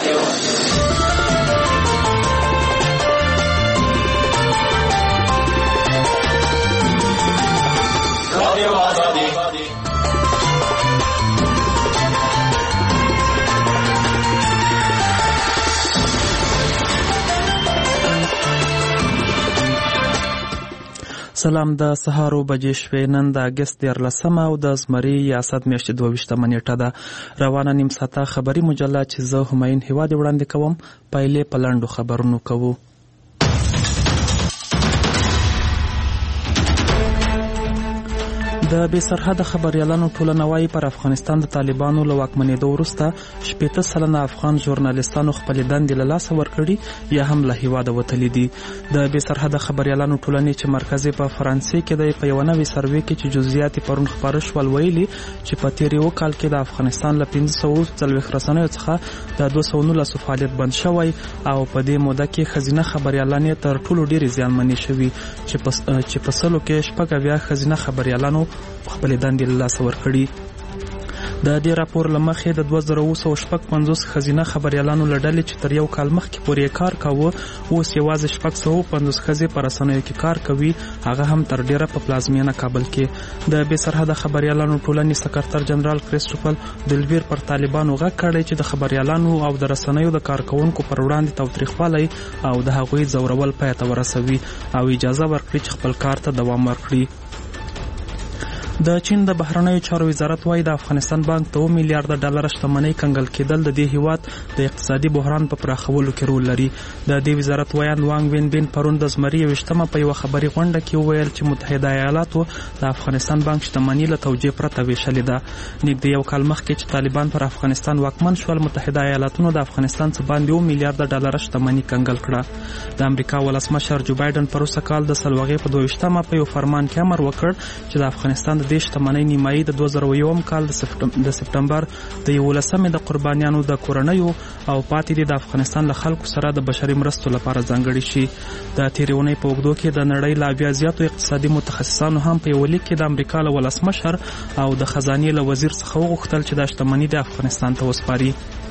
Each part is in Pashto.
سلام، د سهارو بجې شوې. نن د اګست 14 او د زمري ریاست میاشتې 22 نیټه ده. روانه نیم ساعته خبري مجله چې زه همایون هیواد وړاندې کوم. پایلې په لنډو خبرونو کوو. د بې سرحده خبریالانو ټولنه وايي پر افغانستان د طالبانو له واکمنېدو وروسته 80 سلنه افغان ژورنالیستانو خپلې دندې له لاسه ورکړي یا هم له هیواده وتلي دي. د بې سرحده خبریالانو ټولنې چې مرکز یې په فرانسې کې دی په یوه نوې سروې کې چې جزئیات یې پرون خپاره شول ویلي چې په تېر یو کال کې د افغانستان له 540 رسنیو څخه د 219 فعالیت بند شوی او په دې موده کې ښځینه خبریالانې تر ټولو ډېرې زیانمنې شوي چې په سلو کې 80 ښځینه خبریالانو خپلې دندې له لاسه ورکړي. د دې راپور له مخې د 2255 ښځینه خبریالانو له ډلې چې تر یو کال مخکې پورې کار کاوه اوس یوازې 650 ښځې په رسنیو کې کار کوي، هغه هم تر ډیره په پلازمینه کابل کې. د بې سرحده خبریالانو ټولنې سکرتر جنرال کریسټوفر دلویر پر طالبانو غږ کړی چې د خبریالانو او د رسنیو د کارکونکو پر وړاندې تاوتریخوالی او د هغوی ځورول پای ته ورسوي او اجازه ورکړي چې خپل کار ته دوام ورکړي. د چین د بهرنیو چارو وزارت وايي د افغانستان بانک ته 2 میلیارډ ډالر شتمنۍ کنګل کېدل د دې هیواد د اقتصادي بحران په پراخولو کې رول لري. د دې وزارت وایي وانګ وین بین پرون د زمري 28 په یو خبري غونډه کې وویل چې متحده ایالاتو د افغانستان بانک شتمنۍ له توجیه پرته ویشلې ده. نږدې یو کال مخکې چې طالبان پر افغانستان واکمن شول، متحده ایالاتونو د افغانستان څخه باندې 2 میلیارډ ډالر شتمنۍ کنګل کړه. د امریکا ولسمشر جو بایدن پروسه کال د سلوغې په 22 په یو فرمان کې امر وکړ چې د افغانستان د شتمنۍ نیمایي د 2001 کال د سپټمبر د 11 د قربانیانو د کورنیو او پاتې د افغانستان له خلکو سره د بشري مرستو لپاره ځانګړي شي. د تیرونې په اوږدو کې د نړۍ لا بیا زیاتو اقتصادي متخصصانو هم په یو لیک کې د امریکا له ولسمشر او د خزانې له وزیر څخه وغوښتل چې د شتمنۍ د افغانستان ته وسپاري.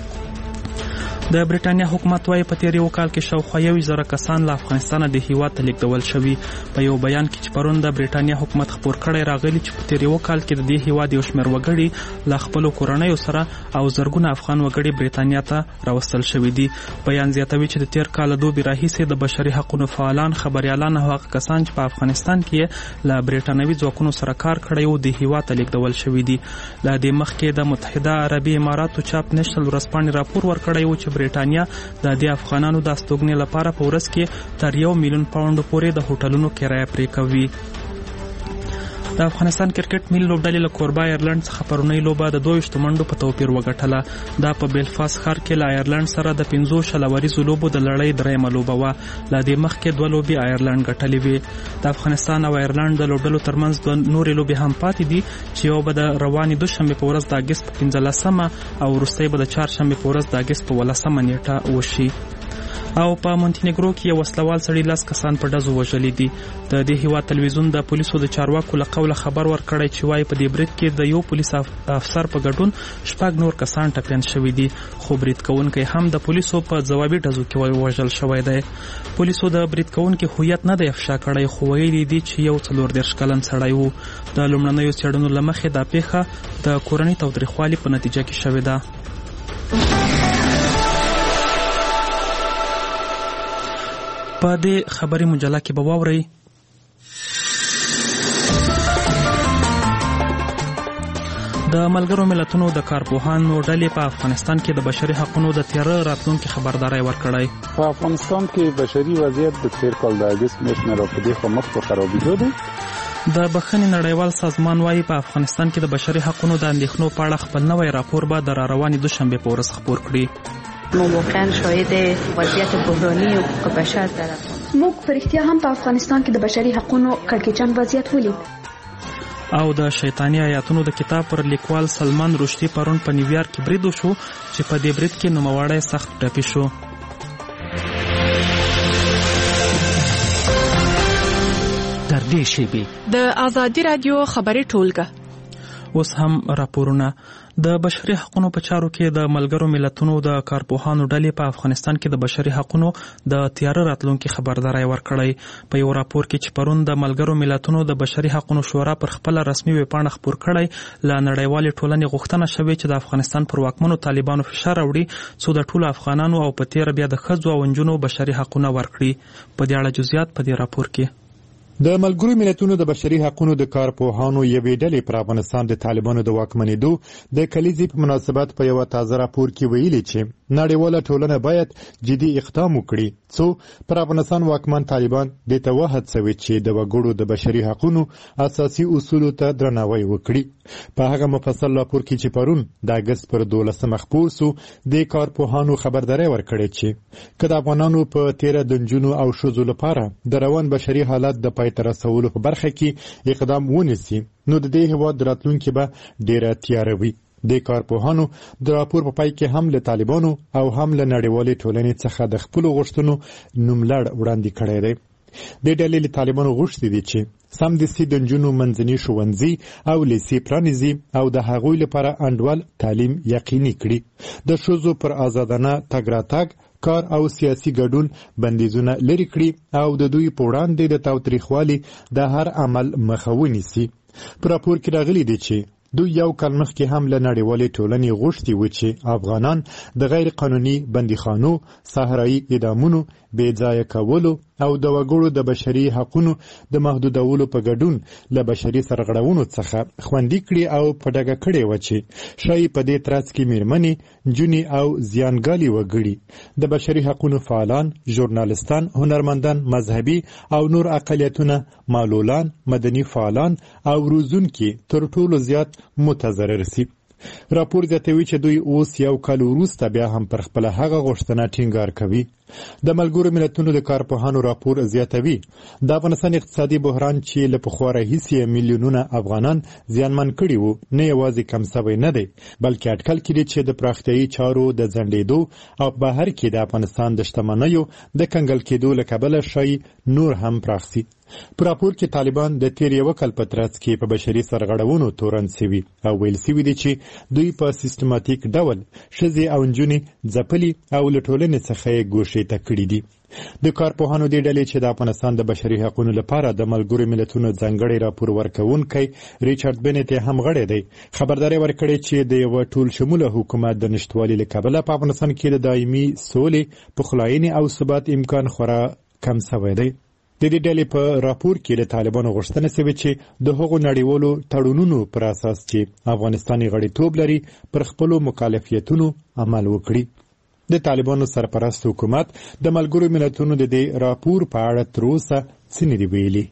د برېټانیا حکومت وايي په تیر یو کال کې شاوخوا 1000 کسان له افغانستان د هیواد ته لیږدول شوي. په یو بیان کې چې پرون د برېټانیا حکومت خپور کړی راغلی چې په تیر یو کال کې د دې هیواد یو شمېر وګړي له خپلو کورنیو سره او زرګونه افغان وګړي برېټانیا ته راوستل شوي دي. بیان زیاتوي چې د تیر کال د دوبي راهیسې د بشري حقوقو فعالان، خبریالان او هغه کسان چې په افغانستان کې له برېټانوي ځواکونو سره کار کړی و د هیواد ته لیږدول شوي دي. له دې مخکې د متحده عربي اماراتو چاپ نېشنل ورځپاڼې راپور ورکړی و چې برېټانیا د دې افغانانو د استوګنې لپاره په ورځ کې تر 1 میلیون پاونډ پورې د هوټلونو کرایه پرې کوي. د افغانستان کرکټ ملي لوبډلې له کوربه ایرلند څخه پرونۍ لوبه د 22 منډو په توپیر وګټله. دا په بیلفاست ښار کې له ایرلند سره د 15 شلوریزو لوبو د لړۍ درېیمه لوبه وه. له دې مخکې 2 لوبې ایرلند ګټلې وې. د افغانستان او ایرلند د لوبډلو ترمنځ 2 نورې لوبې هم پاتې دي چې یو به د روانې دوشنبې په ورځ د اګست په 15 او وروستۍ به د چهارشنبې په ورځ د اګست په 18 نیټه وشي. او په مونټینګرو کې یو وسلوال سړي 10 کسان په ډزو وژلي دي. د دې هیواد تلویزیون د پولیسو د چارواکو له قوله خبر ورکړی چې وايي په دې برید کې د یو پولیس افسر په ګډون 6 نور کسان ټپیان شوي دي، خو برید کوونکی هم د پولیسو په ځوابي ډزو کې وژل شوی دی. پولیسو د برید کوونکي هویت نه دی افشا کړی، خو ویلي دي چې یو 34 کلن سړی و. د لومړنیو څېړنو له مخې دا پیښه د کورنۍ تاوتریخوالي په نتیجه کې شوې ده. په دې خبري مجله کې به واورئ د ملګرو ملتونو د کارپوهانو ډلې په افغانستان کې د بشري حقوقو د تیاره راتلونکي خبرداري ورکړی. په افغانستان کې بشري وضعیت د تیر کال د اګست میاشتې نه راپدې خو مخ په خرابېدو دی. د بخښنې نړیوال سازمان وايي په افغانستان کې د بشري حقوقو د اندېښنو په اړه خپل نوی راپور به د راروانې دوشنبې په ورځ خپور کړي. ما واقعا شاهد وضعیت بحرانی حقوق بشر در افغانستان. موږ په رښتیا هم په افغانستان کې د بشري حقوقو کړکېچن وضعیت ولید. او د شیطانی آیاتونو د کتاب پر لیکوال سلمان رشدي پرون په نیویارک کې برید وشو چې په دې برید کې نوموړی سخت ټپي شو. در دې شیبې د ازادي رادیو خبري ټولګه اوس هم راپورونه. د بشري حقوقو په چارو کې د ملګرو ملتونو د کارپوهانو ډلې په افغانستان کې د بشري حقوقو د تیاره راتلونکي خبرداري ورکړی. په یو راپور کې چې پرون د ملګرو ملتونو د بشري حقوقو شورا پر خپل رسمي ویبپاڼه خپور کړی، له نړیوالې ټولنې غوښتنه شوې چې د افغانستان پر واکمنو طالبانو فشار راوړي څو د ټولو افغانانو او په تیره بیا د ښځو او نجونو بشري حقوقونه ورکړي. په دې اړه جزئیات په دې راپور کې. د ملګرو ملتونو د بشري حقوقو د کارپوهانو یوې ډلې پر افغانستان د طالبانو د واکمنېدو د کلیزې په مناسبت په یو تازه راپور کې ویلي چې نړیواله ټولنه باید جدي اقدام وکړي څو پر افغانستان واکمن طالبان د ته وهڅوي چې د وګړو د بشري حقوقو اساسي اصولو ته درناوی وکړي. په هغه مفصل راپور کې چې پرون د اگست پر 12 خپور سو د کارپوهانو خبرداري ورکړي چې کله افغانانو په 13 د جنونو او شذو لپاره د روان بشري حالت د پای ته رسولو په برخه کې اقدام ونیسي نو د دې هیواد راتلونکي به ډیره تیاره وي. د کارپوهانو د راپور په پای کې هم له طالبانو او هم له نړیوالې ټولنې څخه د خپل غوښتنو نوملړ وړاندې کړی دی. د ډلې له طالبانو غوښتي دي چې سمدستي د نجونو منځني ښوونځي او لیسې پرانیزي او د هغوی لپاره انډول تعلیم یقیني کړي، د ښځو پر آزادانه تګ راتګ کار او سیاسي ګډون بندیزونه لري کړي او د دوی په وړاندې د تاوتریخوالي د هر عمل مخه ونیسي. په راپور کې راغلي دي چې دوی یو کال مخکې هم له نړیوالې ټولنې غوښتي و چې افغانان د غیر قانوني بندیخانو، صحرایي اعدامونو، بې ځایه کولو او د وګړو د بشري حقوقو د محدودولو په ګډون له بشري سرغړونو څخه خوندي کړي او په ډاګه کړي و چې شاید په دې ترڅ کې میرمنې، نجونې او زیانګالي وګړي، د بشري حقوقو فعالان، ژورنالستان، هنرمندان، مذهبي او نور اقلیتونه، معلولان، مدني فعالان او روزونکي تر ټولو زیات متضرر شي. راپور زیاتوي چې دوی اوس یو کال وروسته بیا هم پر خپل هغه غوښتنه ټینګار کوي. د ملګرو ملتونو د کارپوهانو راپور زیاتوي د افغانستان اقتصادي بحران چې له پخوا راهیسې میلیونونه افغانان زیانمن کړي وو نه یوازې کم سوی نه دی بلکې اټکل کړي چې د پراختیایي چارو د ځنډېدو او بهر کې د افغانستان د شتمنیو د کنګل کېدو له کبله شاید نور هم پراخ شي. په راپور کې طالبان د تیر یو کال په ترڅ کې په بشري سرغړونو تورن شوي او ویل شوي دي چې دوی په سیستماتیک ډول ښځې او نجونې ځپلي او له ټولنې څخه یې ګوښې ته کړي دي. د کارپوهانو دې ډلې چې د افغانستان د بشري حقوقو لپاره د ملګرو ملتونو ځانګړی راپور ورکوونکی ریچارډ بنت هم غړی دی، خبرداري ورکړې چې د یو ټول شموله حکومت د نشټوالي له کبله په افغانستان کې د دایمي سولې، پخلاینې او ثبات امکان خورا کم شوی دی. د دې ډلې په راپور کې د طالبانو غوښتنه شوې چې د هغو نړیوالو تړونونو پر اساس چې افغانستان غړیتوب لري پر خپلو مکلفیتونو عمل وکړي. د طالبانو سرپرست حکومت د ملګرو ملتونو د دې راپور په اړه تر اوسه څه نه دي ویلي.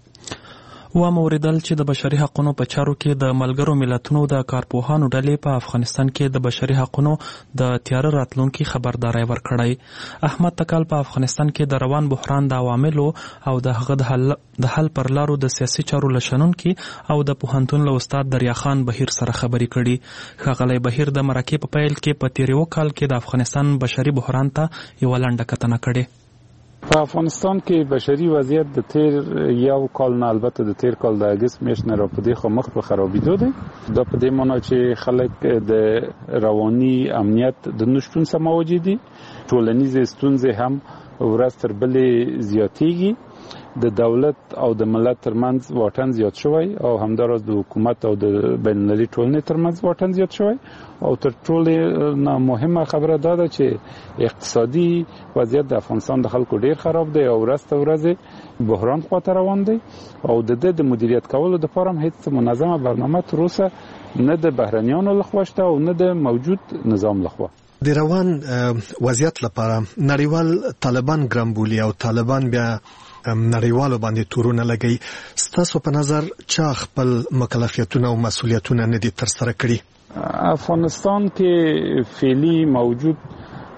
واوریدل چې د بشري حقوقو په چارو کې د ملګرو ملتونو د کارپوهانو ډلې په افغانستان کې د بشري حقوقو د تیاره راتلونکي خبرداري ورکړی. احمد تکال په افغانستان کې د روان بحران د عواملو او د هغه د حل پر لارو د سیاسي چارو لشنونکي او د پوهنتون له استاد دریا خان بهیر سره خبرې کړي. ښاغلی بهیر د مرکې په پیل کې په تیر یو کال کې د افغانستان بشري بحران ته یو لنډه کتنه کړې. په افغانستان کې بشري وضعیت د تیر یو کال نه، البته د تیر کال د اگست میاشتې نه راپدې خو مخ په خرابېدو دی. دا په دې معنی چې خلک د رواني امنیت د نشتون سره مواجه دي، ټولنیزې ستونزې هم ورځ تر بلې زیاتېږي، د دولت او د ملت ترمنځ واټن زیات شوی او همداراز د حکومت او د بین‌المللي ټولنې ترمنځ واټن زیات شوی او تر ټولو مهمه خبره دا ده چې اقتصادي وضعیت د افغانستان د خلکو ډیر خراب دی او ورځ تر ورځې بحران خواته روان دی او د مدیریت کولو لپاره هم هیڅ منظمه برنامه تر اوسه نه د بهرنیانو لخوا شته او نه د موجود نظام لخوا. د روان وضعیت لپاره نړیوال طالبان ګرامبولي او طالبان بیا نړیوالو باندې تورونه لګي. ستاسو په نظر چا خپل مکلفیتونه او مسولیتونه نه دي ترسره کړي؟ افغانستان کې فعلی موجود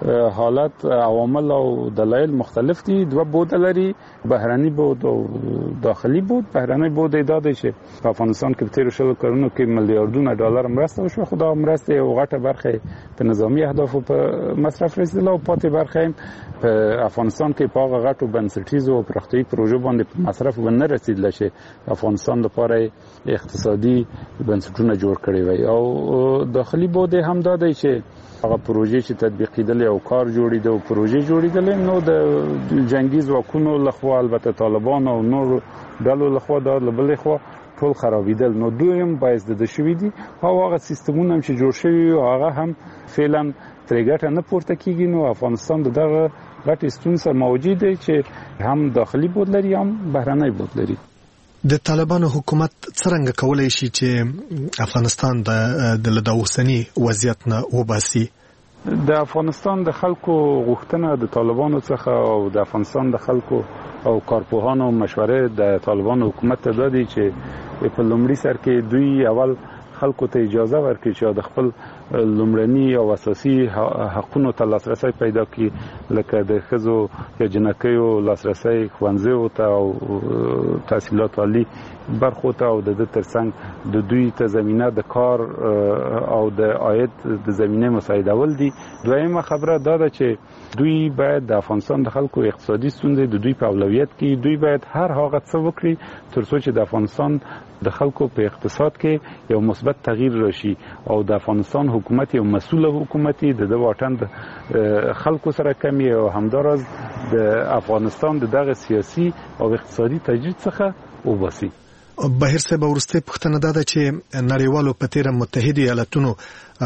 حالت عوامل او دلایل مختلف دي. دوه بود لري، بهرني بود او داخلي بود. بهرني بود دا دی چې په افغانستان کې په تیر شلو کلونو کې میلیارډونه ډالر مرسته وشو، خو دا مرسته یو غټه برخه په نظامی اهدافو په مصرف رسیدله او پاتې برخه په افغانستان کې په هغه غټو بنسټیزو او پراختیایي پروژو باندې په مصرف ونه رسیدله چې افغانستان لپاره اقتصادي بنسټونه جوړ کړي وي. او داخلي بود هم دا دی چې هغه پروژې چې تطبیق کېدل او کار جوړېده او پروژې جوړېدل نو د جنگي ځواکونو لخوا البته طالبان او نور ډلو لخوا دا لبلې خو ټول خرابېدل. نو دویم باعث د شوې دي او هغه سیستمونه چې جوړ شوی او هغه هم فعلا ترګټه نه پورته کیږي. نو افغانستان دغه غټ ستونزه موجود دی چې هم داخلي بود لري هم بهرنی بود لري. د طالبانو حکومت څنګه کولای شي چې افغانستان د اوسنی وضعیت نه وباسي؟ د افغانستان د خلکو غوښتنه د طالبانو څخه او د افغانستان د خلکو او کارپوهانو مشوره د طالبانو حکومت ته دادي چې په لومړي سر کې دوی اول خلکو ته اجازه ورکړي چې د خپل لومړني او اساسي حقونو ته لاسرسي پیدا کړي، لکه د ښځو یا جنکیو لاسرسي ښوونځیو ته او تحصیلات عالی برخو ته او د ترڅنګ د دوی ته زمينه د کار او د عاید د زمينه مساعدول دي. دویمه خبره دا ده چې دوی باید د افغانستان د خلکو اقتصادي ستونزې د دوی په اولویت کې دوی باید هر هغه څه وکړي ترڅو چې د افغانستان د خلکو په اقتصاد کې یو مثبت تغییر راشي او د افغانستان حکومت یو مسؤل حکومت د واټن خلکو سره کمی او همدارس د افغانستان دغه سیاسي او اقتصادي تجدید څخه وباسي. بهر صاحب ورسته پښتنه ده چې نړیوالو په تیر متحده ایالاتونو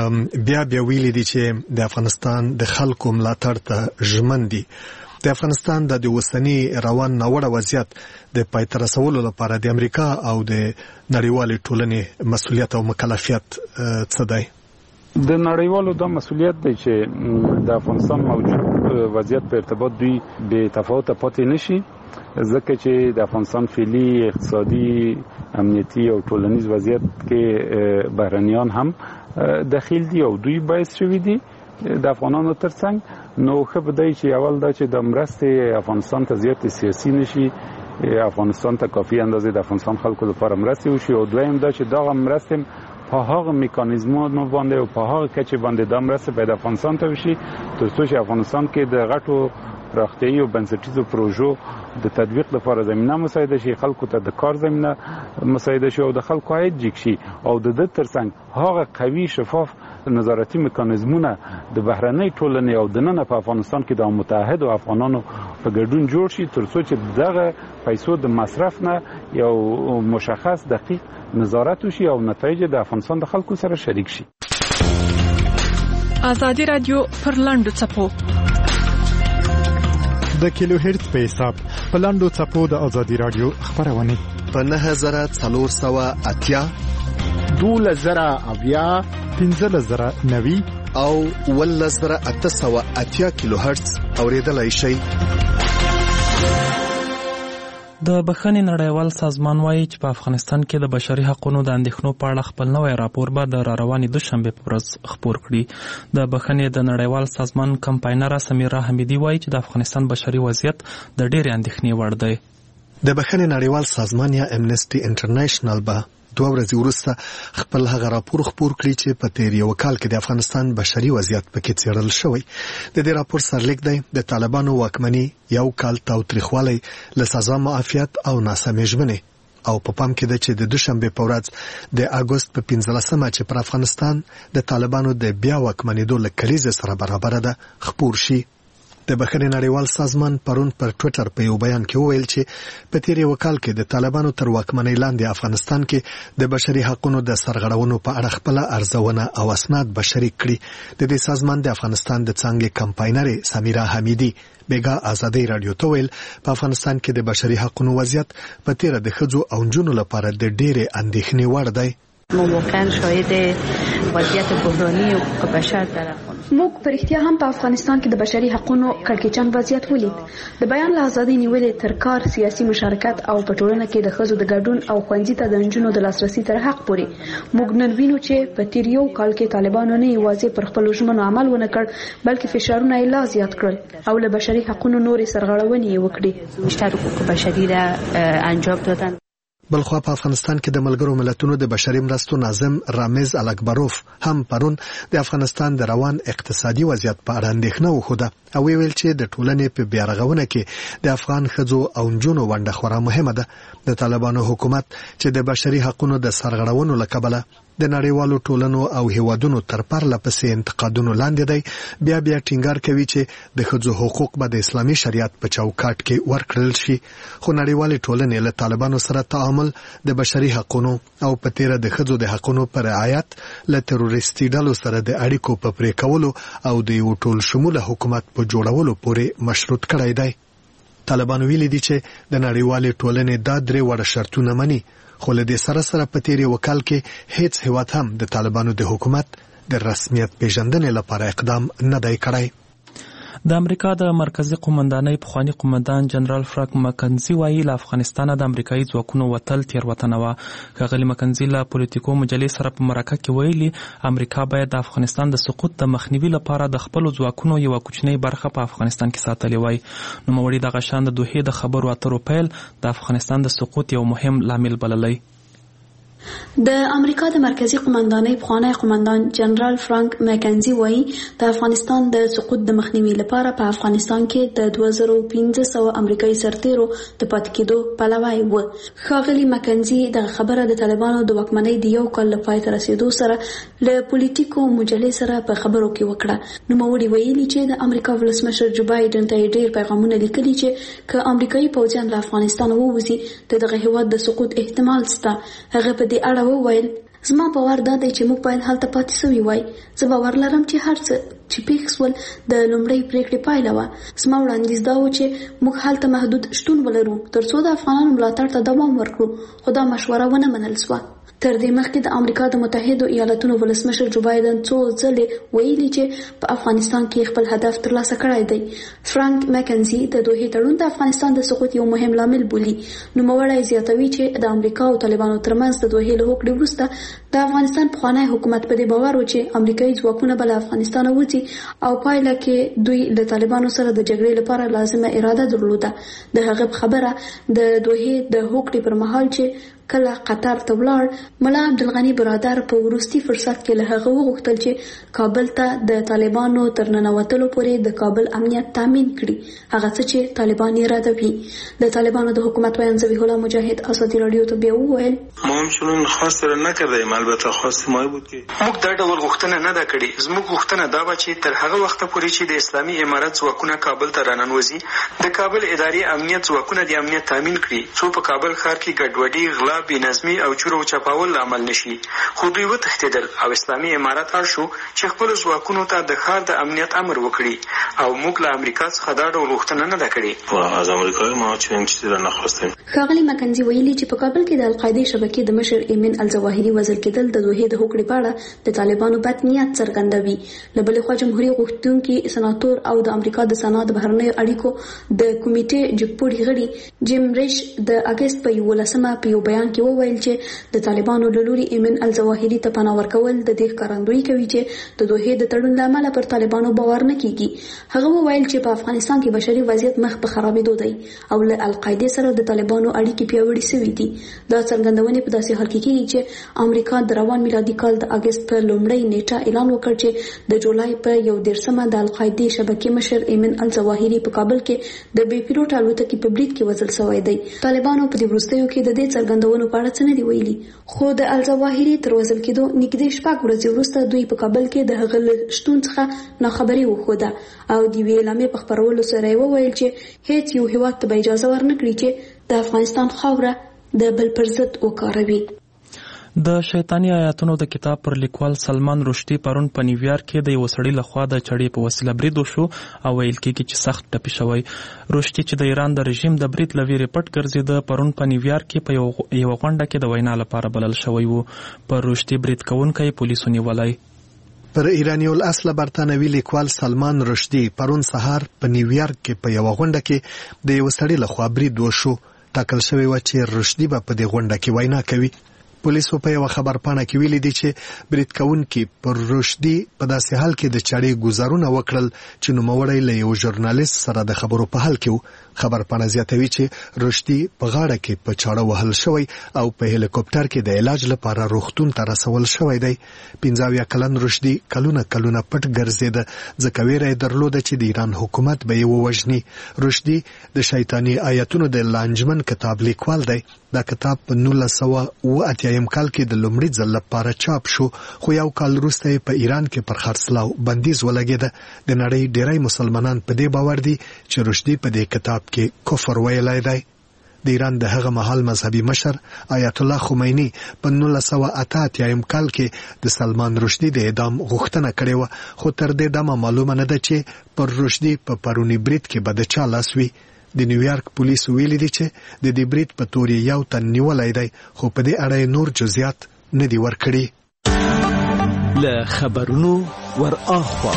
بیا ویلي دي چې د افغانستان د خلکو ملاتړ ته ژمن دي. د افغانستان د اوسنی روان ناوړه وضعیت د پایته رسولو لپاره د امریکا او د نړیوالې ټولنې مسؤلیت او مکلفیت څه دی؟ د نړیوالو دا مسؤلیت دی چې د افغانستان موجود وضعیت په ارتباط دوی به تفاوت پاتې نشي، ځکه چې د افغانستان فعلی اقتصادي امنیتي او ټولنیز وضعیت کې بهرنیان هم داخل دي او دوی باعث شوي دي د افغانانو ترڅنګ. نو خو بدای چې اول دا چې د مرستې افغانستان ته زیات سیاسي نشي، افغانستان ته کافي اندازې د افغانستان خلکو لپاره مرستې وشي، او دویم دا چې دا مرستې په هغه میکانیزمونو باندې او په هغه کچې باندې د مرستې په افغانستان ته وشي ترڅو چې افغانستان کې د غټو پراختیایي او بنسټیزو پروژو د تطبیق لپاره زمينه مساعده شي، خلکو ته د کار زمينه مساعده شي او د خلکو عاید جګ شي، او د ترڅنګ هغه قوي شفاف نظارتي میکانیزمونه د بهرنۍ ټولنې او د نن په افغانستان کې د متحدو افغانانو په ګډون جوړ شي ترڅو چې دغه پیسو د مصرف نه یو مشخص دقیق نظارت وشي او نتایج د افغانستان د خلکو سره شریک شي. ازادي رادیو پر لاندو چپو د کیلو هرتز په حساب په لاندو چپو د ازادي رادیو خبرونه په 9480 2000 1590 او 1880 کیلو هرتز اوریدلای شي. د بخښنې نړیوال سازمان وایي چې په افغانستان کې د بشري حقوقو د اندېښنو په اړه خپل نوی راپور به د راروانې دوشنبه په ورځ خپور کړي. د بخښنې د نړیوال سازمان کمپاینره سمیرا حمیدي وایي چې د افغانستان بشري وضعیت د ډېرې اندېښنې وړ دی. د بخښنې نړیوال سازمان یا امنسټي انټرنیشنل به 2 ورځې وروسته خپل هغه راپور خپور کړی چې په تیر یو کال کې د افغانستان بشري وضعیت پکې څېړل شوی. د دې راپور سرلیک دی د طالبانو واکمني یو کال تاوتریخوالی له سزا معافیت او ناسمې ژمنې، او په پام کې ده چې د دوشنبه په ورځ د اګوست په 15مه چې پر افغانستان د طالبانو د بیا واکمنېدو له کلیزې سره برابر ده خپور شي. د بخښنې نړیوال سازمان پرون پر ټوئیټر په یو بیان کې وویل چې په تیر یو کال کې د طالبانو تر واکمنۍ لاندې افغانستان کې د بشري حقوقو د سرغړونو په اړه خپل ارزونه او اسناد بشري کړي. د دې سازمان د افغانستان د څنګه کمپاینر سمیرا حمیدي بیګا ازادي رادیو ته ویل په افغانستان کې د بشري حقوقو وضعیت په تیر د ښځو او نجونو لپاره د ډېرې اندېښنې وړ دی. ما واقعا شاهد وضعیت بحرانی حقوق بشر در موږ په رښتیا هم په افغانستان کې د بشري حقوقو کړکېچن وضعیت ولید. د بیان له ازادۍ نیولې تر کار سیاسي مشارکت او په ټولنه کې د ښځو د ګډون او ښوونځي ته د نجونو د لاسرسي تر حق پورې موږ نن وینو چې په تیر یو کال کې طالبانو نه یوازې پر خپلو ژمنو عمل ونه کړ بلکې فشارونه یې لا زیات کړل او له بشري حقوقو نورې سرغړونې یې وکړې. بیشتر حقوق بشری را انجام دادن. بلخوا په افغانستان کې د ملګرو ملتونو د بشري مرستو ناظم رامز الکبروف هم پرون د افغانستان د روان اقتصادي وضعیت په اړه اندېښنه وښوده او ویل چې د ټولنې په بیارغونه کې د افغان ښځو او نجونو ونډه خورا مهمه ده. د طالبانو حکومت چې د بشري حقوقو د سرغړونو له کبله د نړیوالو ټولنو او هیوادونو تر پرله پسې انتقادونو لاندې دی بیا ټینګار کوي چې د ښځو حقوق به د اسلامي شریعت په چوکاټ کې ورکړل شي خو نړیوالې ټولنې له طالبانو سره تعامل د بشري حقوقو او په تیره د ښځو د حقوقو پر رعایت له تروریستي ډلو سره د اړیکو په پرې کولو او د یو ټول شموله حکومت په جوړولو پورې مشروط کړی دی. طالبانو ویلي دي چې د نړیوالې ټولنې دا درې وړه شرطونه مني خو له دې سره په تیر یو کال کې هیڅ هیواد هم د طالبانو د حکومت د رسمیت پیژندنې لپاره اقدام نه دی کړی. د امریکا د مرکزی قومندانۍ پخوانی قومندان جنرال فرانک مکنزي وایي له افغانستانه د امریکایي ځواکونو وتل تېروتنه وه. ښاغلي مکنزي له پولیټیکو مجلې سره په مرکه کې ویلي امریکا باید د افغانستان د سقوط د مخنیوي لپاره د خپلو ځواکونو یوه کوچنۍ برخه په افغانستان کې ساتلې وای. نوموړي دغه شان د دوحې د خبرو اترو پیل د افغانستان د سقوط یو مهم لامل بللی. د امریکا د مرکزی قومندانۍ پخوانی قومندان جنرال فرانک مکنزي وایي د افغانستان د سقوط د مخنیوي لپاره په افغانستان کې د 2500 امریکایي سرتیرو د پاتې کېدو پلوی و. ښاغلي مکنزي دغه خبره د طالبانو د واکمنۍ د یو کال له پای ته رسېدو سره له پولیټیکو مجلې سره په خبرو کې وکړه. نوموړي ویلي چې د امریکا ولسمشر جو بایدن ته ډېر پیغامونه لیکلي چې که امریکایي پوځیان له افغانستان ووځي د دغه هېواد د سقوط احتمال شته. هغه په دې اړه وویل زما باور دا دی چې موږ باید هلته پاتې سوي وای. زه باور لرم چې هر څه چې پیښ سول د لومړۍ پریکړې پایله وه. زما وړاندیز دا و چې موږ هلته محدود شتون ولرو ترڅو د افغانانو ملاتړ ته دوام ورکړو خو دا مشوره ونه منل سوه. تر دې مخکې د امریکا د متحدو ایالاتونو ولسمشر جو بایدن څو ځلې ویلي چې په افغانستان کې خپل هدف ترلاسه کړی دی. فرانک مکنزي د دوحې تړون د افغانستان د سقوط یو مهم لامل بولي. نوموړی زیاتوي چې د امریکا او طالبانو ترمنځ د دوحې له هوکړې وروسته د افغانستان پخوانی حکومت په دې باور و چې امریکایي ځواکونه به له افغانستانه وځي او پایله کې دوی له طالبانو سره د جګړې لپاره لازمه اراده درلوده. د هغه خبره د دوحې د هوکړې پر مهال چې کله قطر ته ولاړ ملا عبدالغني برادر په وروستي فرصت کې له هغه وغوښتل چې کابل ته د طالبانو تر ننوتلو پورې د کابل امنیت تامین کړي هغه څه چې طالبان یې ردوي. د طالبانو د حکومت ویان ذبیح الله مجاهد ازادي رادیو ته بیا وویل ما هم چنون خواست را نکردیم البته خواست ما بود که موږ دا ډول غوښتنه نه ده کړې. زموږ غوښتنه دا وه چې تر هغه وخته پورې چې د اسلامي امارت ځواکونه کابل ته راننوځي د کابل اداري امنیت ځواکونه د امنیت تامین کړي څو په کابل ښار کې ګډوډي غلا بېنظمي او چور او چپاول عمل نشي. خو دوی وتښتېدل او اسلامي امارت اړ شو چې خپلو ځواکونو ته د ښار د امنیت امر وکړي او موږ له امریکا څخه دا ډول غوښتنه نه ده کړې. از امریکا ما چنین چیزی را نخواستیم. ښاغلي مکنزي ویلي چې په کابل کې د القاعدې شبکې د مشر ایمن الظواهري وژل کېدل د دوحې د هوکړې په اړه د طالبانو بد نیت څرګندوي. له بلې خوا جمهوریت غوښتونکي سناتور او د امریکا د سنا د بهرنیو اړیکو د کمیټې جګپوړي غړي جیم ریش د اګست په 11مه په یو بیان کې وویل چې د طالبانو له لوري ایمن الظواهري ته پناه ورکول د دې ښکارندویي کوي چې د دوحې د تړون له امله پر طالبانو باور نه کیږي. هغه وویل چې په افغانستان کې بشري وضعیت مخ په خرابېدو دی او له القاعدې سره د طالبانو اړیکې پیاوړې شوې دي. دا څرګندونې په داسې حال کې کېږي چې امریکا د روان میلادي کال د اګست په لومړۍ نیټه اعلان وکړ چې د جولای په 11مه د القاعدې شبکې مشر ایمن الظواهري په کابل کې د بې پیلوټ الوتکې په برید کې وژل شوی دی. طالبانو په دې وروستیو کې د دې څرګندونو په اړه څه نه دی ویلي خو د الظواهري تر وژل کېدو نږدې 6 ورځې وروسته دوی په کابل کې د هغه شتون څخه ناخبري وښوده او د یوې اعلامیې په خپرولو سره یې وویل چې هیڅ یو هېواد ته به اجازه ورنکړي چې د افغانستان خاوره د بل پر ضد وکاروي. د شیطانی آیاتونو د کتاب پر لیکوال سلمان رشدي پرون په نیویارک کې د یو سړي لخوا د چړې په وسیله برید وشو او ویل کېږي چې سخت ټپي شوی. رشدي چې د ایران د رژیم د برید له ویرې پټ ګرځېده پرون په نیویارک کې په یوه غونډه کې د وینا لپاره بلل شوی و. پر رشدي برید کوونکی پولیسو نیولی. پر ایرانی الاصل برتانوي لیکوال سلمان رشدي پرون سهار په نیویارک کې په یوه غونډه کې د یو سړي لخوا برید وشو. ټاکل شوی و چې رشدي به په دې غونډه کې وینا کوي. پولیسو په یو خبرپاڼه کې ویلي دي چې برید کوونکي پر رشدي په داسې حال کې د چړې گزارونه وکړل چې نوموړی له یو ژورنالیست سره د خبرو په حال کې و. خبرپاڼه زیاتوي چې رشدي په غاړه کې په چاړه وهل شوی او په هلیکوپټر کې د علاج لپاره روغتون ته رسول شوی دی. 15 کلن رشدي کلونه پټ ګرځېده ځکه ویره یې درلوده چې د ایران حکومت به یې ووژني. رشدي د شیطانی آیاتونو د لانجمن کتاب لیکوال دی. دا کتاب په 1988 کال کې د لومړي ځل لپاره چاپ شو، خو یو کال وروسته په ایران کې پر خرڅلاو بندیز ولګېده. د نړۍ ډیری مسلمانان په دې باور دي چې رشدي په دې کتاب کې کفر ویلی دی. د ایران د هغه مهال مذهبي مشر آیت الله خمینی په 1988 کال کې د سلمان رشدي د اعدام غوښتنه کړې وه، خو تر دې دمه معلومه نه ده چې پر رشدي په پرونی برید کې به د چا لاس وي. د نیویارک پولیسو ویلي دي چې د دې برید په تور یو تن نیولی دی، خو په دې اړه نور جزئیات نه دي ورکړي. له خبرونو ور اخوا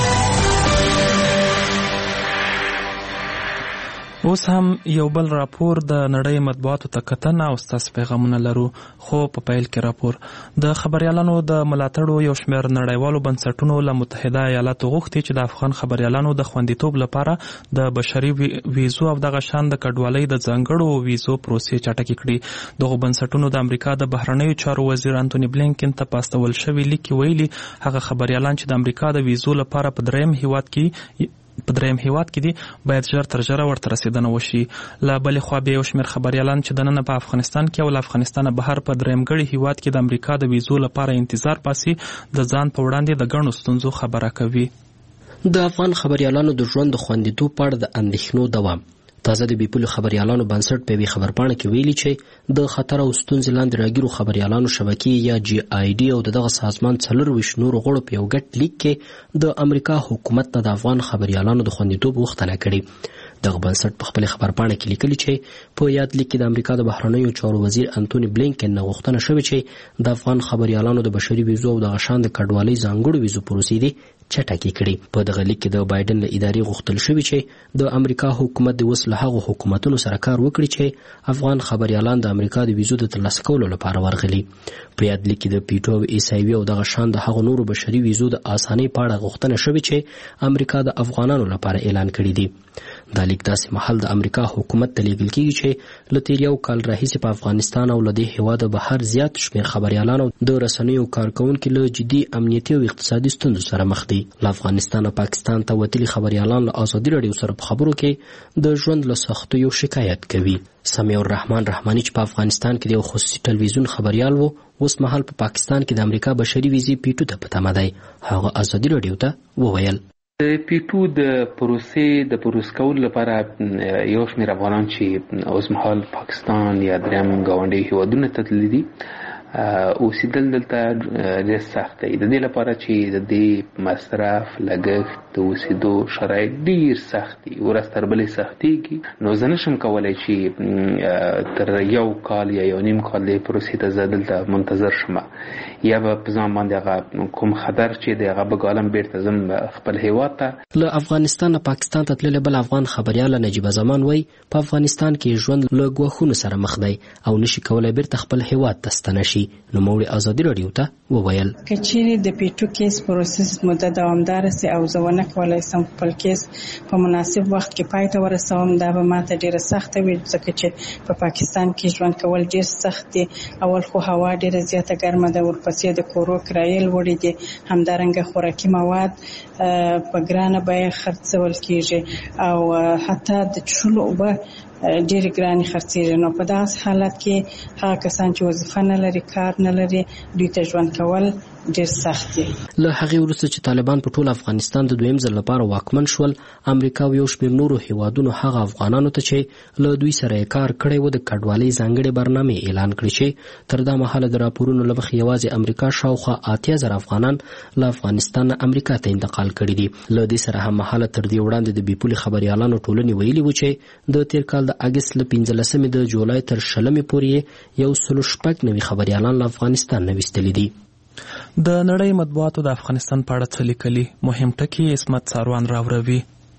اوس هم یو بل راپور د نړۍ مطبوعاتو ته کتنه او ستاسو پیغامونه لرو. خو په پیل کې راپور د خبریالانو د ملاتړو یو شمېر نړیوالو بنسټونو له متحده ایالاتو غوښتي چې د افغان خبریالانو د خوندیتوب لپاره د بشري ویزو او دغه شان د کډوالۍ د ځانګړو ویزو پروسې چټکې کړي. دغو بنسټونو د امریکا د بهرنیو چارو وزیر انتوني بلینکن ته په استول شوي لیک کې ویلي هغه خبریالان چې د امریکا د ویزو لپاره په دریم هیواد کې دي باید ژر تر ژره ورته رسیدنه وشي. له بلې خوا بیا یو شمېر خبریالان چې دننه په افغانستان کې او له افغانستانه بهر په درېمګړي هیواد کې د امریکا د ویزو لپاره انتظار باسي د ځان په وړاندې د ګڼو ستونزو خبره کوي. د افغان خبریالانو د ژوند د خوندیتوب په اړه د اندېښنو دوام. تازه د بیپولو خبریالانو بنسټ په یوې خبرپاڼه کې ویلي چې د خطر او ستونزې لاندې راګیرو خبریالانو شبکې یا GID او دغه سازمان 24 نورو غړو په یو ګډ لیک کې د امریکا حکومت ته د افغان خبریالانو د خوندیتوب غوښتنه کړې. دغه بنسټ په خپل خبرپاڼه کې لیکلي چې په یاد لیک کې د امریکا د بهرنیو چارو وزیر انتوني بلینکن نه غوښتنه شوې چې د افغان خبریالانو د بشري ویزو او دغه شان د کډوالۍ ځانګړو ویزو پروسې دي چټکې کړي. په دغه لیک کې د بایدن له ادارې غوښتل شوي چې د امریکا حکومت د اوس له هغو حکومتونو سره کار وکړي چې افغان خبریالان د امریکا د ویزو د ترلاسه کولو لپاره ورغلي. په یاد لیک کې د پیټو او ایسایوي او دغه شان د هغو نورو بشري ویزو د اسانۍ په اړه غوښتنه شوې چې امریکا د افغانانو لپاره اعلان کړي دي. دا لیک داسې مهال د امریکا حکومت ته لیږل کېږي چې له تیر یو کال راهیسې په افغانستان او له دې هېواده بهر زیات شمېر خبریالان او د رسنیو کارکوونکي له جدي امنیتي او اقتصادي ستونزو سره مخ دي. له افغانستان او پاکستان ته وتلي خبریالان له ازادي راډیو سره په خبرو کې د ژوند له سختیو شکایت کوي. سمیع الرحمن رحماني چې په افغانستان کې د یو خصوصي ټلویزیون خبریال و، اوس مهال په پاکستان کې د امریکا بشري ویزې پیټو ته په تمه دی. هغه ازادي راډیو ته وویل د پیټو د پروسې د پروس کولو لپاره یو شمېر افغانان چې اوس مهال پاکستان یا دریم ګاونډي هیوادونو ته تللي دي اوسېدل دلته ډېر سخت دی. د دې لپاره چې د دې مصرف لګښت د اوسېدو شرایط ډېر سخت دي، ورځ تر بلې سختېږي. نو زه نشم کولی چې تر یو کال یا یو نیم کال دې پروسې ته زه دلته منتظر شم، یا به په ځان باندې هغه کوم خطر چې دی هغه به ګالم بیرته ځم خپل هیواد ته. له افغانستان نه پاکستان ته تللی بل افغان خبریال نجیب زمان وایي په افغانستان کې ژوند له ګواښونو سره مخ دی او نشي کولی بیرته خپل هیواد ته ستنه شي. نوموړي ازادي راډیو ته وویل که چیرې د پیټو کیس پروسس مدته دوامداره سي او زه ونه کولی سم خپل کیس په مناسب وخت کې پای ته ورسوم، دا به ماته ډېره سخته وي ځکه چې په پاکستان کې ژوند کول ډېر سخت دي. اول خو هوا ډېره زیاته ګرمه ده، ورپسې د کورو کرایې لوړې دي، همدارنګه خوراکي مواد په ګرانه بیه خرڅول کېږي او حتی د څښلو اوبه ډېرې ګرانې خرڅېږي. نو په داسې حالت کې هغه کسان چې وظیفه نه لري، کار نه لري، دوی ته ژوند کول ډیر سخت دي. له هغې وروسته چې طالبان په ټول افغانستان د دویم ځل لپاره واکمن شول، امریکا او یو شمېر نورو هیوادونو هغه افغانانو ته چې له دوی سره یې کار کړی و د کډوالۍ ځانګړې برنامې اعلان کړې چې تر دا مهاله د راپورونو له مخې یوازې امریکا شاوخوا 80,000 افغانان له افغانستان امریکا ته انتقال کړي دي. له دې سره هم مهاله تر دې وړاندې د بیپولي خبریالانو ټولنې ویلي و چې د تیر کال د اګست له 15 د جولای تر 20 پورې 106 خبریالان له افغانستان نه ویستلي دي. د نړۍ مطبوعاتو د افغانستان په اړه څه لیکلي؟ مهم ټکي عصمت ساروان راوروي.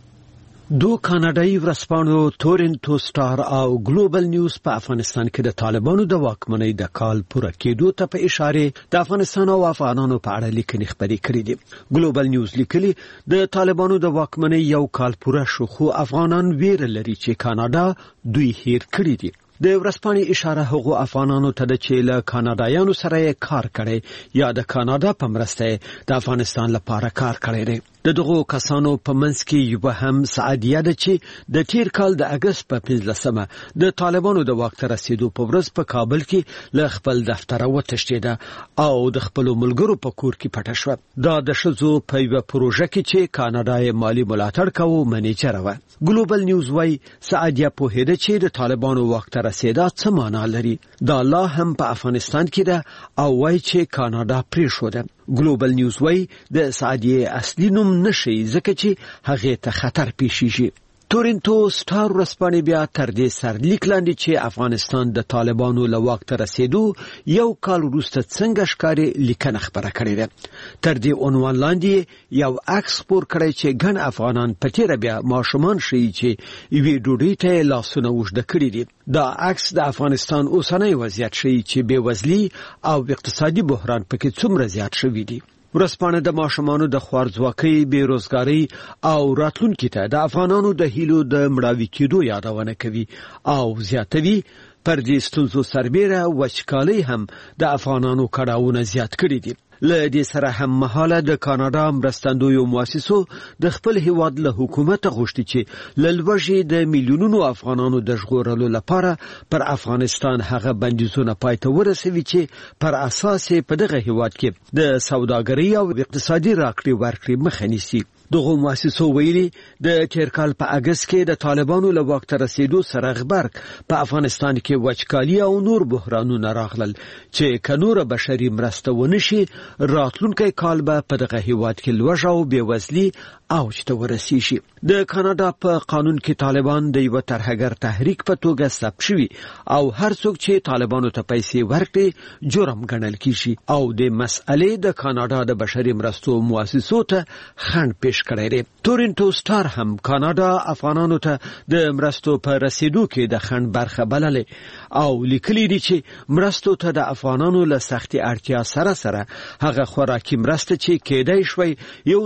دو کاناډایي ورځپاڼو تورنټو سټار او ګلوبل نیوز په افغانستان کې د طالبانو د واکمنۍ د کال پوره کېدو ته په اشاره د افغانستان او افغانانو په اړه لیکنې خپرې کړې دي. ګلوبل نیوز لیکلي د طالبانو د واکمنۍ یو کال پوره شو، خو افغانان ویره لري چې کاناډا دوی هیر کړی دي. د ورځپاڼې اشاره هغو افغانانو ته ده چې له کاناډایانو سره یې کار کړی یا د کاناډا په مرسته د افغانستان لپاره کار کړی دی. د دغو کسانو په منځ کې یو هم سعدیه ده چې د تیر کال د اګست په 15 د طالبانو د واک ته رسیدو په ورځ په کابل کې له خپل دفتر وتښتېده او د خپل ملګرو په کور کې پټه شوه. دا د ښځو په یوه پروژه کې چې کاناډا یې مالي ملاتړ کوي منیجر وه. ګلوبل نیوز وايي سعدیه پوهېده چې د طالبانو واک ته رسیدا څه معنا لري. دا لا هم په افغانستان کې ده او وايي چې کاناډا پرېښوده. ګلوبل نیوز وايي د سعدیه اصلي نوم نشي ځکه چې هغه ته خطر پیښیږي. تورنټو سټار ورځپاڼې بیا تر دې سرلیک لاندې چې افغانستان د طالبانو له واک ته رسیدو یو کال وروسته څنګه ښکاري لیکنه خپره کړې ده. تر دې عنوان لاندې یو عکس خپور کړی چې ګڼ افغانان په تیره بیا ماشومان ښیي چې یوې ډوډۍ ته لاسونه اوږده کړي دي. دا عکس د افغانستان اوسنی وضعیت ښیي چې بېوزلي او اقتصادي بحران پکې څومره زیات شوي دي. ورځپاڼه د ماشومانو د خوارځواکۍ، بېروزګارۍ او راتلونکي ته د افغانانو د هیلو د مړاوي کېدو یادونه کوي او زیاتوي پر دې ستونزو سربیره وچکالۍ هم د افغانانو کړاوونه زیات کړي دي. له دې سره هم مهاله د کاناډا مرستندویو مؤسسو د خپل هیواد له حکومت غوښتي چې له لوږې د میلیونونو افغانانو د ژغورلو لپاره پر افغانستان هغه بندیزونه پای ته ورسوي چې پر اساس په دغه هیواد کې د سوداګرۍ او اقتصادي راکړې ورکړې مخه نیسي. دغه مؤسسو ویلي د تیر کال په اګست کې د طالبانو له واک ته رسیدو سره غبرګ په افغانستان کې وچکالي او نور بحرانونه راغلل چې که نوره بشري مرسته ونه شي راتلونکی کال به په دغه هیواد کې لوږه او بېوزلي اوج ته ورسیږي. د کاناډا په قانون کې طالبان د یو ترهګر تحریک په توګه ثبت شوي او هر څوک چې طالبانو ته پیسې ورکړي جرم ګڼل کیږي او د مسئلې د کاناډا د بشري مرستو مؤسسو ته خنډ پیش کړی دی. تورنټو سټار هم کاناډا افغانانو ته د مرستو په رسیدو کې د خنډ برخه بللې او لیکلي دي چې مرستو ته د افغانانو له سختي اړتیا سره سره هغه خوراکي مرسته چې کېدای شوی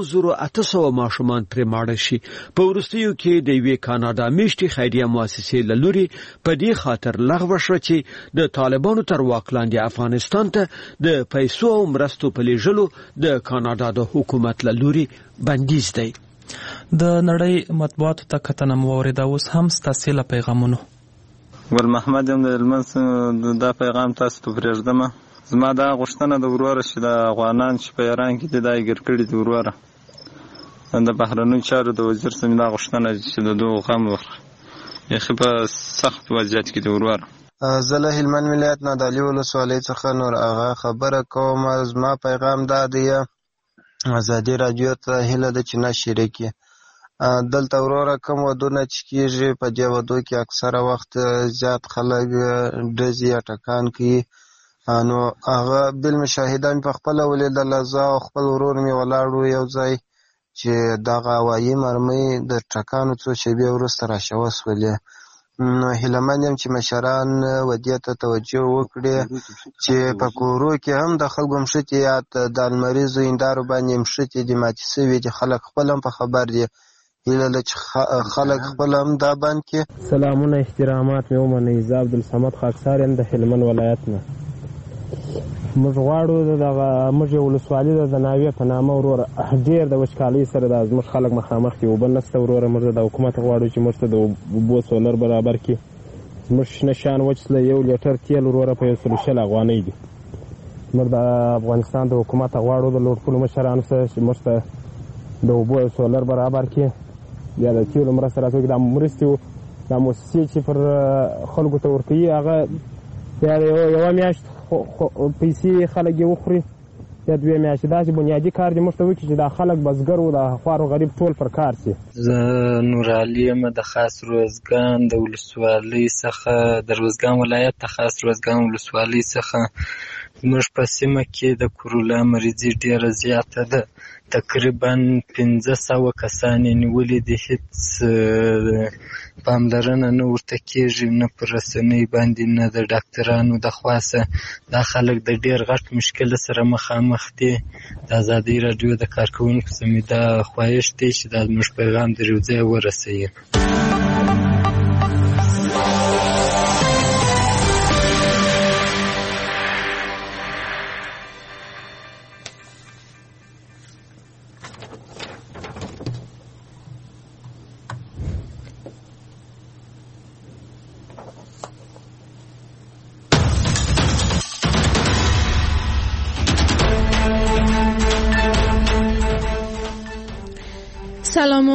1800 ماشومان پرې ماړه شي. په وروستیو کې د یوې کاناډا میشتې خیریه مؤسسې له لوري په دې خاطر لغوه شوه چې د طالبانو تر واک لاندې افغانستان ته د پیسو او مرستو په لیږلو د کاناډا د حکومت له لوري بندیز دی. د نړۍ مطبوعاتو ته کتنه مو واورېده. اوس هم ستاسې له پیغامونو. ګل محمد یم د هلمند. دا پیغام تاسو ته پرېږدم. زما دا غوښتنه د وروره چې د افغانان چې په ایران کې دي دا یې ګیر کړي دي وروره. د بهرنیو چارو د وزیر څخه دا غوښتنه چې د دغو غم وخوري یخي په سخت وضعیت کې دي وروره. زه له هلمند ولایت نه د علي ولسوالۍ څخه نور هغه خبره کوم. زما پیغام دا دی ازادي راډیو ته هیله ده چې نشر کړي. دلته وروره کوم ودونه چې کېږي په دې ودو کې اکثره وخت زیات خلک ډزې یا ټکان کوي. نو هغه بالمشاهده مې په خپله ولیدله. زه او خپل ورور مې ولاړ وو یو ځای چې دغه هوایي مرمۍ د ټکانو څو شېبې وروسته راشوه سولې. نو هیلهمن یم چې مشران ودې ته توجه وکړي چې په کورو کې هم د خلکو مښتې یا د لمریزو هندارو باندې مښتې دي ماتې سوي دي. خلک خپل هم په خبر دي. هیله ده چې خلک خپل هم دا بند کړي. سلامونه احترامات مې ومنئ. زه عبدالصمد خاکسار یم د هلمند ولایت نه. موږ غواړو دغه موږ یو ولسوالي ده د ناوې په نامه وروره ډېر د وچکالۍ سره دا زموږ خلک مخامخ دي. اوبه نشته وروره. موږ د حکومت غواړو چې موږ ته د اوبو سولر برابر کړي. زموږ شنه شان وچ له 1 لیټر تیل وروره په 120 افغانۍ دي. موږ د افغانستان د حکومت غواړو د لوړپوړو مشرانو سره چې موږ ته د اوبو او سولر برابر کړي یا د تیلو مرسته راته وکړي. دا مرستې دا موسسې چې پر خلکو ته ورکوي هغه یا یوه میاشت پیسې خلک یې وخوري یا 2 میاشتې. داسې بنیادي کار دې موږ ته وکړي چې دا خلک بزګر و د خوار و غریب ټول پر کار شي. زه نورعلي یم د خاص روزګان د ولسوالۍ څخه، د روزګان ولایت د خاص روزګان ولسوالۍ څخه. زموږ په سیمه کې د کورولا مریضي ډېره زیاته ده، تقریبا 1500 کسان یې نیولي دي. هېڅ پاملرنه نه ورته کېږي، نه پر رسنۍ باندې نه د ډاکټرانو د خوا څخه. دا خلک د ډېر غټ مشکل سره مخامخ دي. د ازادۍ راډیو د کارکوونکو څخه مې دا خواهش دی چې دا زموږ پیغام در یو ځای ورسوي.